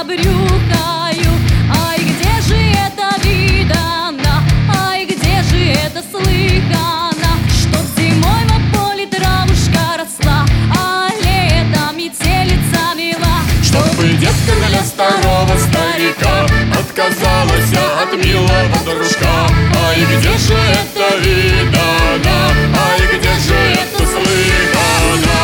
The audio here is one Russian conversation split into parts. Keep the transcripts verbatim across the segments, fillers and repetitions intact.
забрюхаю. Ай, где же это видано? Ай, где же это слыхано? Чтоб зимой на поле травушка росла, а летом метелица мела. Чтобы детка для старого старика отказалась от милого дружка. Ай, где же это видано? Ай, где же это слыхано?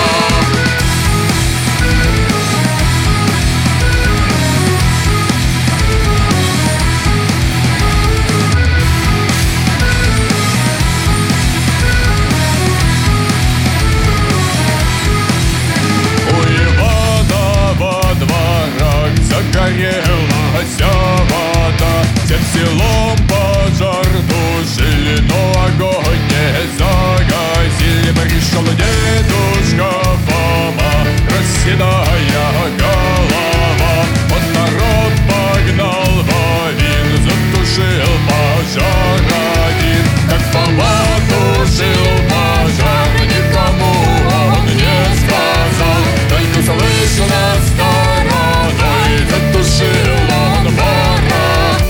Загорелась вода, всем селом пожар тушили, но огонь не загасили. Пришел дедушка Фома, расседая голова. Он народ погнал в Авин, затушил пожар один. Как Фома тушил пожар, никому он не сказал, только слышно стороной затушил он бородой.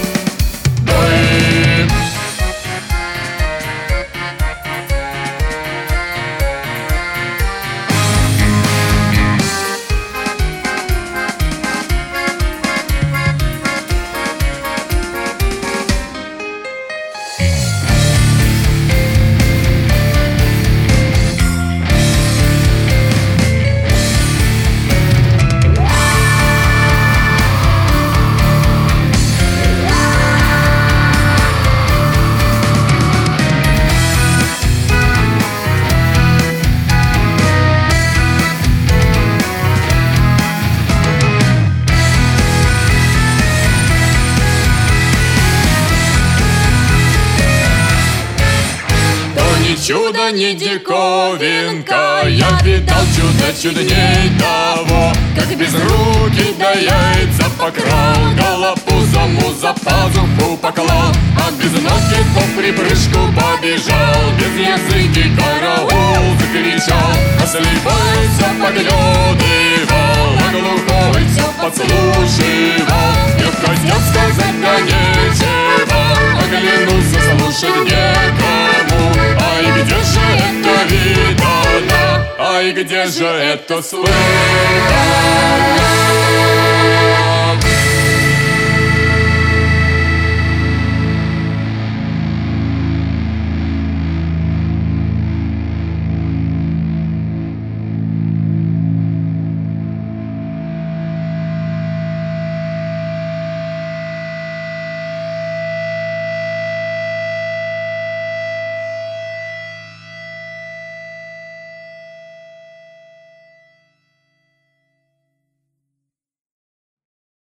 Чудо не диковинка, я видал чудо чудней того. Как без руки до яйца покрал, голопузому за пазуху поклал, а без ноги по припрыжку побежал, без языки караул закричал. А слепой все поглядывал, а глухой все подслушивал. И в коснет сказать-то нечего, оглянулся, слушать некому. Ай, где же это видано? Ай, где же это слыхано?